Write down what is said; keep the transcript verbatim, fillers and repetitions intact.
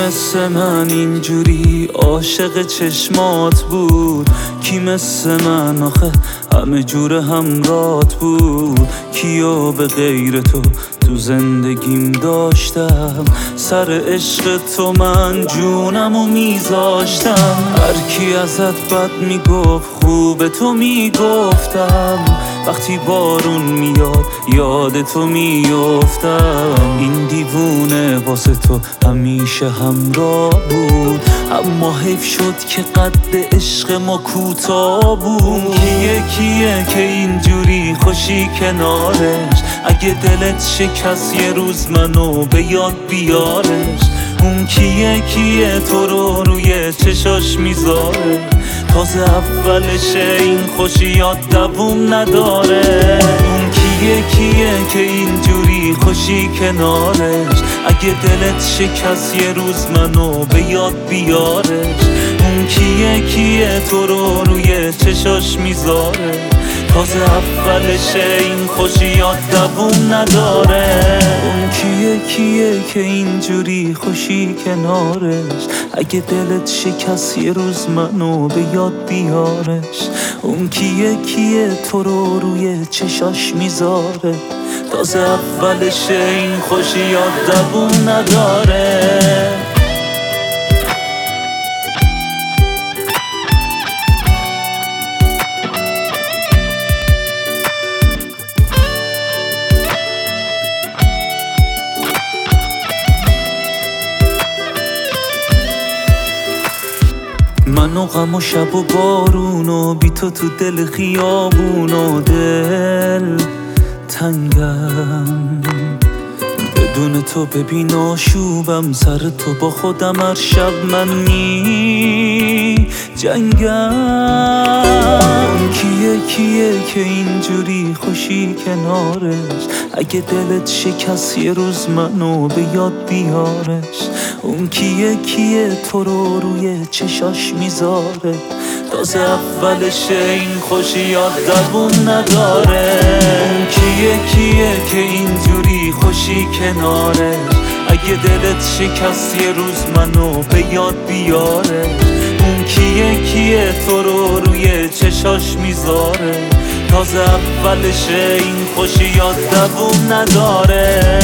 مثل من اینجوری عاشق چشمات بود؟ کی مثل من آخه همه جور همرات بود؟ کیو به غیر تو تو زندگیم داشتم؟ سر عشق تو من جونمو میذاشتم. هر کی ازت بد میگفت خوب تو میگفتم. وقتی بارون میاد یاد تو میافتم. این دیوونه واسه تو همیشه همراه بود، اما حیف شد که قد عشق ما کوتاه بود. کیه کیه که اینجوری خوشی کنارش؟ اگه دلت شکست یه روز منو به یاد بیارش. اون کیه کیه تو رو روی چشاش میذاره؟ تازه اولشه این خوشیات دووم نداره. اون کیه کیه که اینجوری خوشی کنارش؟ اگه دلت شکست یه روز منو به یاد بیارش. اون کیه کیه تو رو روی چشاش میذاره؟ تازه اولشه این خوشیات دووم نداره. اون کیه کیه که اینجوری خوشی کنارش؟ اگه دلت شکست یه روز منو به یاد بیارش. اون کیه کیه تو رو روی چشاش میذاره؟ تازه اولشه این خوشیات دووم نداره. من و غم و شب و بارون و بی تو تو دل خیابون و دل تنگم. بدون تو ببین آشوبم، سر تو با خودم هر شب من می جنگم. کیه کیه که اینجوری خوشی کنارش؟ اگه دلت شکست یه روز منو به یاد بیارش. اون کیه کیه تو رو روی چشاش میذاره؟ تازه اولشه این خوشیات دووم نداره. اون کیه کیه که اینجوری خوشی کنارش؟ اگه دلت شکست یه روز منو به یاد بیاره. اون کیه کیه تو رو روی چشاش میذاره؟ تازه اولشه این خوشیات دووم نداره.